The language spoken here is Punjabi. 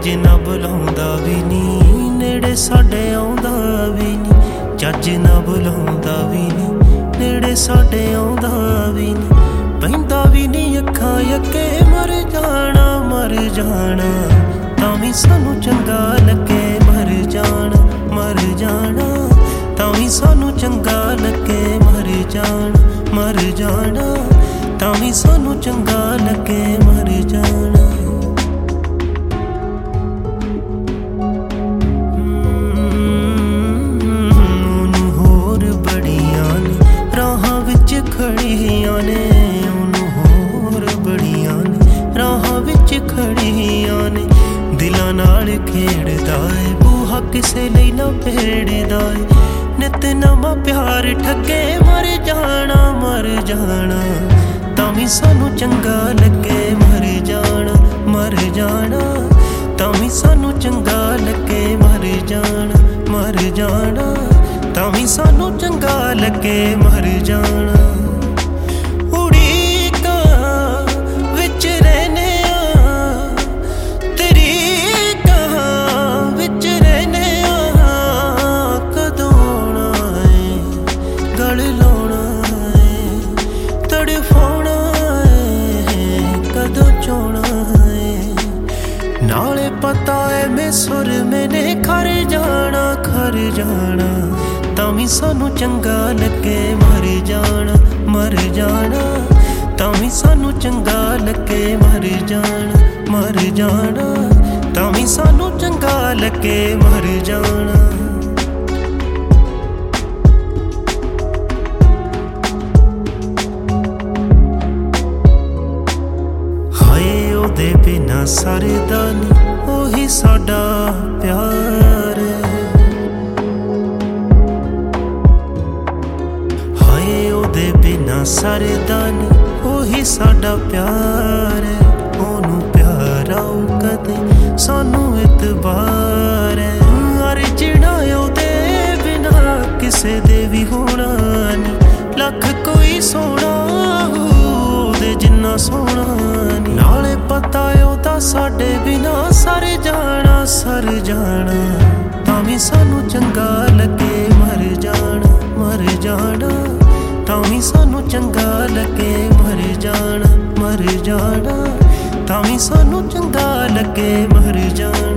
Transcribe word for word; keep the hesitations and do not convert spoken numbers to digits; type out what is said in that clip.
ਚੱਜ ਨਾ ਬੁਲਾਉਂਦਾ ਵੀ ਨੀ, ਨੇੜੇ ਸਾਡੇ ਆਉਂਦਾ ਵੀ ਨੀ। ਚੱਜ ਨਾ ਬੁਲਾਉਂਦਾ ਵੀ ਨੀ, ਨੇੜੇ ਸਾਡੇ ਆਉਂਦਾ ਵੀ ਨੀ। ਪੈਂਦਾ ਵੀ ਨੀ ਅੱਖਾਂ ਅੱਗੇ, ਮਰ ਜਾਣਾ ਮਰ ਜਾਣਾ ਤਾਂ ਵੀ ਸਾਨੂੰ ਚੰਗਾ ਲੱਗੇ। ਮਰ ਜਾਣਾ ਮਰ ਜਾਣਾ ਤਾਂ ਵੀ ਸਾਨੂੰ ਚੰਗਾ ਲੱਗੇ। ਮਰ ਜਾਣਾ ਮਰ ਜਾਣਾ ਤਾਂ ਵੀ ਸਾਨੂੰ ਚੰਗਾ ਲੱਗੇ। ਮਰ ਜਾਣਾ ਉਹਨੂੰ ਹੋਰ ਬੜੀਆਂ ਨੇ ਰਾਹਾਂ ਵਿੱਚ ਖੜੀਆਂ ਨੇ, ਉਹਨੂੰ ਹੋਰ ਬੜੀਆਂ ਨੇ ਰਾਹਾਂ ਵਿੱਚ ਖੜੀਆਂ ਨੇ। ਦਿਲਾਂ ਨਾਲ ਖੇਡਦਾ ਏ ਬੂਹਾ ਕਿਸੇ ਲਈ ਨਾ ਭੇੜਦਾ ਏ, ਨਿਤ ਨਵਾਂ ਪਿਆਰ ਠੱਗੇ। ਮਰ ਜਾਣਾ ਮਰ ਜਾਣਾ ਤਾਂ ਵੀ ਸਾਨੂੰ ਚੰਗਾ ਲੱਗੇ। ਮਰ ਜਾਣਾ ਮਰ ਜਾਣਾ ਤਾਂ ਵੀ ਸਾਨੂੰ ਚੰਗਾ ਲੱਗੇ। ਮਰ ਜਾਣਾ ਮਰ ਜਾਣਾ ਤਾਂ ਵੀ ਸਾਨੂੰ ਚੰਗਾ ਲੱਗੇ। ਮਰ ਜਾਣਾ ਉਡੀਕਾਂ ਵਿੱਚ ਰਹਿੰਦੇ ਆ, ਤੇਰੀ ਕਹਾਂ ਵਿੱਚ ਰਹਿੰਦੇ ਆ। ਕਦੋਂ ਆਉਣਾ ਏ ਗਲ ਲਾਉਣਾ ਏ, ਤੜਫਾਉਣਾ ਏ ਕਦੋਂ ਚਾਹੁਣਾ ਏ। ਨਾਲੇ ਪਤਾ ਏ ਮੈਂ ਸੁਰ ਮੈਨੇ ਖਰ ਜਾਣਾ ਖਰ ਜਾਣਾ ਤਾਂ ਵੀ ਸਾਨੂੰ ਚੰਗਾ ਲੱਗੇ। ਮਰ ਜਾਣਾ ਮਰ ਜਾਣਾ ਤਾਂ ਵੀ ਸਾਨੂੰ ਚੰਗਾ ਲੱਗੇ। ਮਰ ਜਾਣਾ ਮਰ ਜਾਣਾ ਤਾਂ ਵੀ ਸਾਨੂੰ ਚੰਗਾ ਲੱਗੇ। ਮਰ ਜਾਣਾ ਹਾਏ ਉਹਦੇ ਬਿਨਾ ਸਰਦਾ ਨੀ, ਉਹੀ ਸਾਡਾ ਪਿਆਰ। ਹਾਏ ਉਹਦੇ ਬਿਨਾ ਸਰਦਾ ਨੀ, ਉਹੀ ਸਾਡਾ ਪਿਆਰ। ਉਹਨੂੰ ਪਿਆਰ ਆਊ ਕਦੇ ਸਾਨੂੰ ਇਤਬਾਰ। ਅਰਜਣਾ ਉਹਦੇ ਬਿਨਾ ਕਿਸੇ ਦੇ ਵੀ ਹੋਣਾ ਨੀ, ਲੱਖ ਕੋਈ ਸੋਹਣਾ ਉਹਦੇ ਜਿੰਨਾ ਸੋਹਣਾ ਨੀ। ਨਾਲੇ ਪਤਾ ਉਹਦਾ ਸਾਡੇ ਬਿਨਾ ਸਰ ਜਾਣਾ ਸਰ ਜਾਣਾ ਤਾਂ ਵੀ ਸਾਨੂੰ ਚੰਗਾ ਲੱਗੇ। ਮਰ ਜਾਣਾ ਮਰ ਜਾਣਾ ਤਾਂ ਵੀ ਸਾਨੂੰ ਚੰਗਾ ਲੱਗੇ। ਮਰ ਜਾਣਾ ਮਰ ਜਾਣਾ ਤਾਂ ਵੀ ਸਾਨੂੰ ਚੰਗਾ ਲੱਗੇ। ਮਰ ਜਾਣਾ